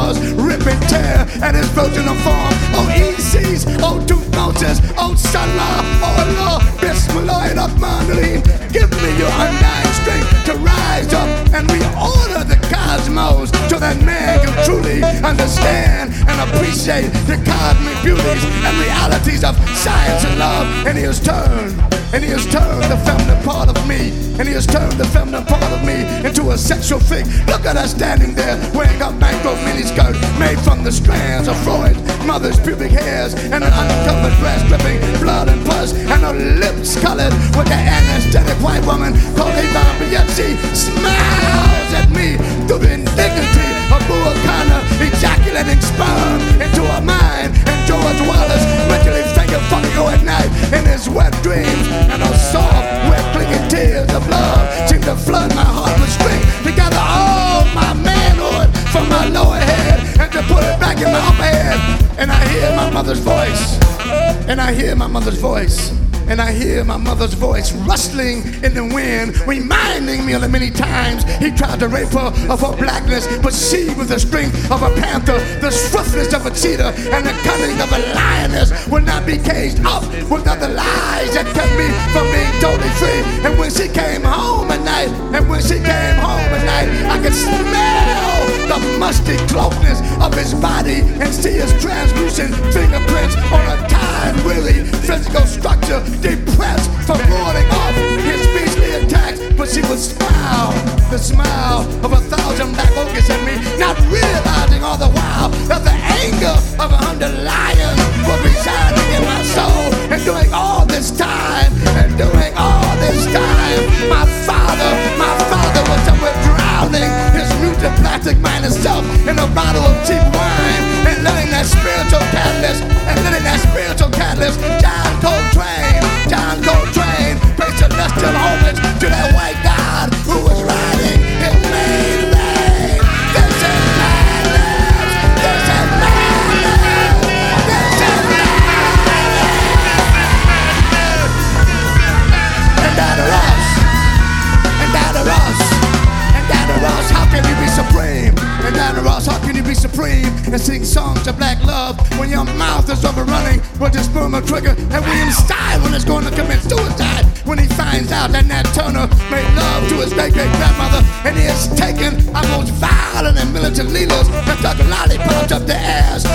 claws, rip and tear at his virginal form. Oh ECs, oh Tutmosis, oh Salah, oh Allah, Bismillah Rahman Rahim. Give me your undying strength to rise up and reorder the cosmos so that man can truly understand and appreciate the cosmic beauties and realities of science and love. And he has turned the feminine part of me, and he has turned the feminine part of me into a sexual freak. Look at her standing there wearing a mango miniskirt made from the strands of Freud's mother's pubic hairs, and an uncovered breast dripping blood and pus, and her lips colored with the anesthetic white woman called Yvonne Bianchi smiles at me through the indignity of Buakana ejaculating sperm into her mind, and George Wallace mentally finger fucking her at night in his wet dreams, and her soft, wet, clinging tears of love seem to flood my heart with strength to gather all my manhood from my lower head and to put it back in my upper head. And I hear my mother's voice, and I hear my mother's voice, and I hear my mother's voice rustling in the wind, reminding me of the many times he tried to rape her of her blackness, but she, with the strength of a panther, the swiftness of a cheetah, and the cunning of a lioness, would not be caged up with other lies that kept me from being totally free. And when she came home at night, I could smell the musty closeness of his body and see his translucent fingerprints on a tired, weary physical structure, depressed from warding off his beastly attacks. But she would smile, the smile of 1,000 black orchids at me, not realizing all the while that the anger of 100 lions was residing in my soul. And during all this time, my father was somewhere drowning his mutant plastic minded self in a bottle of cheap wine, and letting that spiritual catalyst, John Coltrane, pay celestial homage to that white God who was riding his main lane. This is madness! This is madness! This is madness! And that of us, how can you be supreme? And that of us, how can you be supreme and sing songs of black love when your mouth is overrunning with the sperma trigger? And William Styron is going to commit suicide when he finds out that Nat Turner made love to his great-great-grandmother, and he has taken our most violent and militant leaders and stuck lollipops up their ass